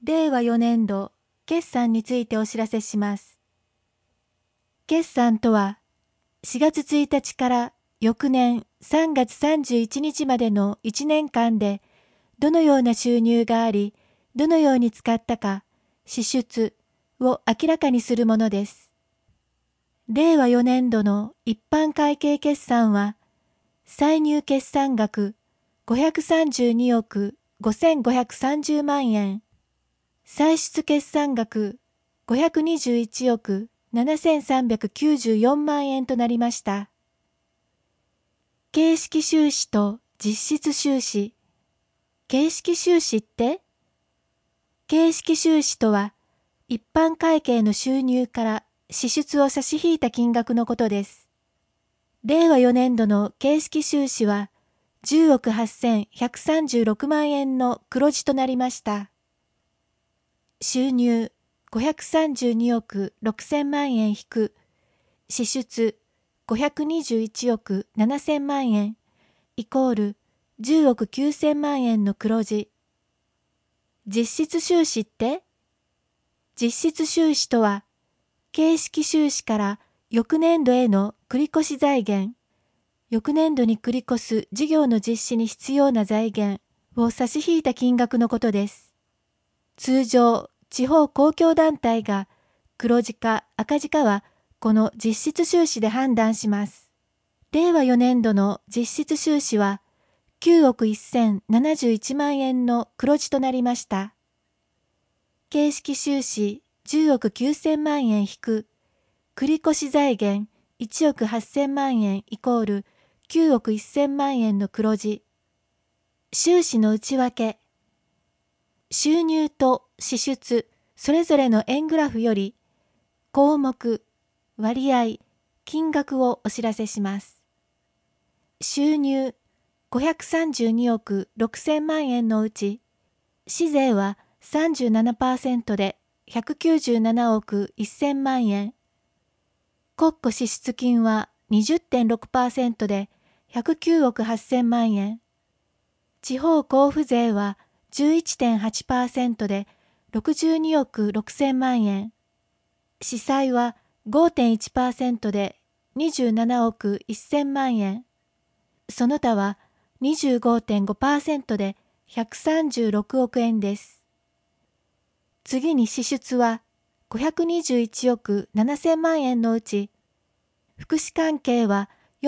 令和4年度決算についてお知らせします。決算とは、4月1日から翌年3月31日までの1年間で、どのような収入があり、どのように使ったか、支出を明らかにするものです。令和4年度の一般会計決算は、歳入決算額532億5530万円、歳出決算額521億7394万円となりました。形式収支と実質収支。形式収支って？形式収支とは、一般会計の収入から支出を差し引いた金額のことです。令和4年度の形式収支は、10億8136万円の黒字となりました。収入532億6000万円引く、支出521億7000万円イコール10億9000万円の黒字。実質収支って？実質収支とは、形式収支から翌年度への繰越財源、翌年度に繰り越す事業の実施に必要な財源を差し引いた金額のことです。通常、地方公共団体が黒字か赤字かはこの実質収支で判断します。令和4年度の実質収支は9億1071万円の黒字となりました。形式収支10億9000万円引く繰越財源1億8000万円イコール9億1000万円の黒字。収支の内訳。収入と支出それぞれの円グラフより項目、割合、金額をお知らせします。収入532億6000万円のうち、市税は37% で197億1000万円、国庫支出金は 20.6% で109億8000万円、地方交付税は 11.8% で62億6000万円、市債は 5.1% で27億1000万円、その他は 25.5% で136億円です。次に支出は521億7000万円のうち、福祉関係は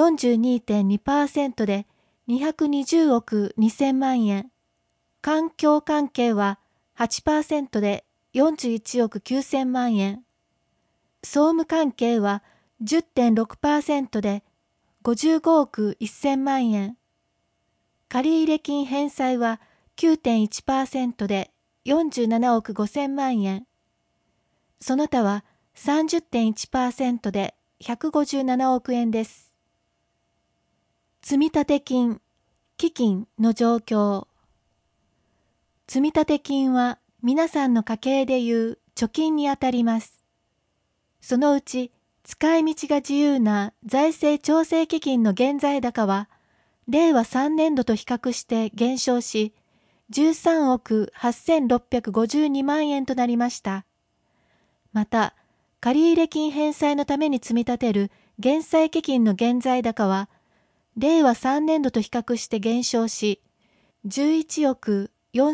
42.2% で220億2000万円、環境関係は 8% で41億9000万円、総務関係は 10.6% で55億1000万円、借入金返済は 9.1% で47億5000万円、その他は 30.1% で157億円です。積立金、基金の状況。積立金は皆さんの家計でいう貯金にあたります。そのうち使い道が自由な財政調整基金の現在高は、令和3年度と比較して減少し、13億8652万円となりました。また、借入金返済のために積み立てる減債基金の現在高は、令和3年度と比較して減少し、11億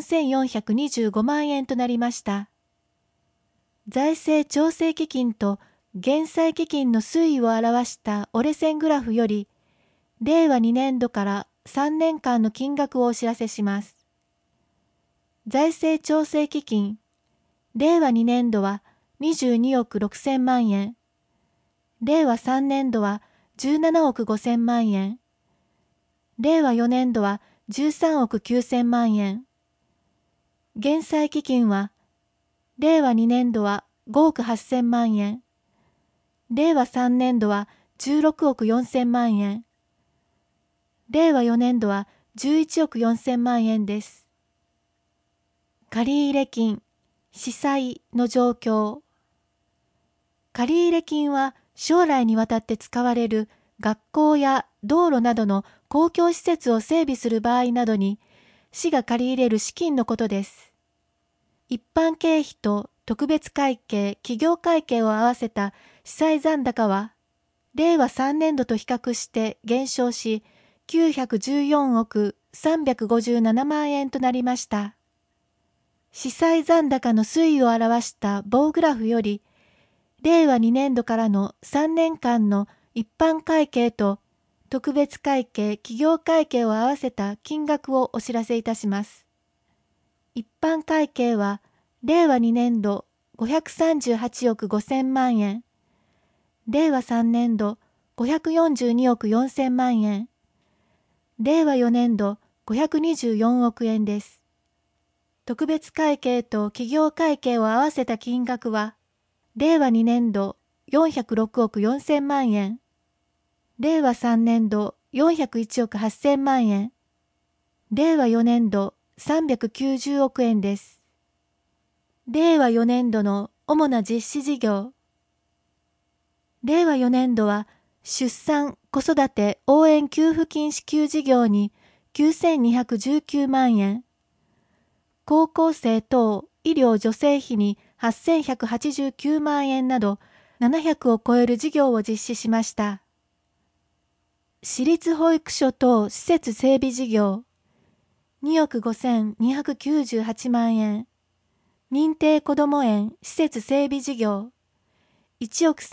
4425万円となりました。財政調整基金と減債基金の推移を表した折れ線グラフより、令和2年度から3年間の金額をお知らせします。財政調整基金、令和2年度は22億6000万円、令和3年度は17億5000万円、令和4年度は13億9000万円、減債基金は、令和2年度は5億8000万円、令和3年度は16億4000万円、令和4年度は11億4000万円です。借入金、市債の状況。借入金は将来にわたって使われる学校や道路などの公共施設を整備する場合などに、市が借り入れる資金のことです。 一般経費と特別会計、企業会計を合わせた司債残高は、令和3年度と比較して減少し、914億357万円となりました。司債残高の推移を表した棒グラフより、令和2年度からの3年間の一般会計と特別会計、企業会計を合わせた金額をお知らせいたします。一般会計は、令和2年度538億5000万円、令和3年度542億4000万円、令和4年度524億円です。特別会計と企業会計を合わせた金額は、令和2年度406億4000万円、令和3年度401億8000万円、令和4年度390億円です。令和4年度の主な実施事業。令和4年度は、出産・子育て応援給付金支給事業に9219万円、高校生等医療助成費に8189万円など700を超える事業を実施しました。私立保育所等施設整備事業、2億5298万円、認定こども園施設整備事業、1億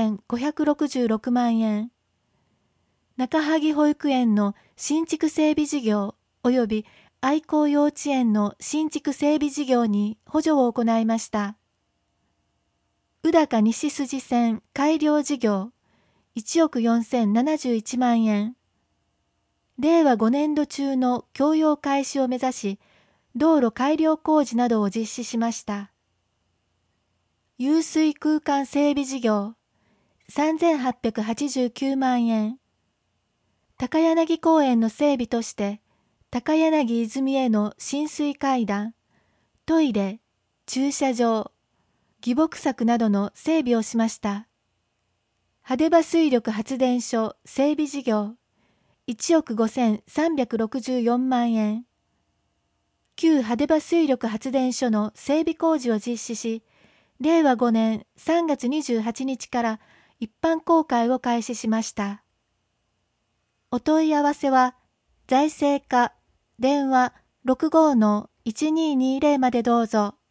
3566万円、中萩保育園の新築整備事業及び愛好幼稚園の新築整備事業に補助を行いました。宇高西筋線改良事業、1億4071万円。令和5年度中の供用開始を目指し、道路改良工事などを実施しました。湧水空間整備事業、3889万円。高柳公園の整備として、高柳泉への浸水階段、トイレ、駐車場、義木柵などの整備をしました。派手場水力発電所整備事業、1億5364万円。旧派手場水力発電所の整備工事を実施し、令和5年3月28日から一般公開を開始しました。お問い合わせは、財政課電話65-1220までどうぞ。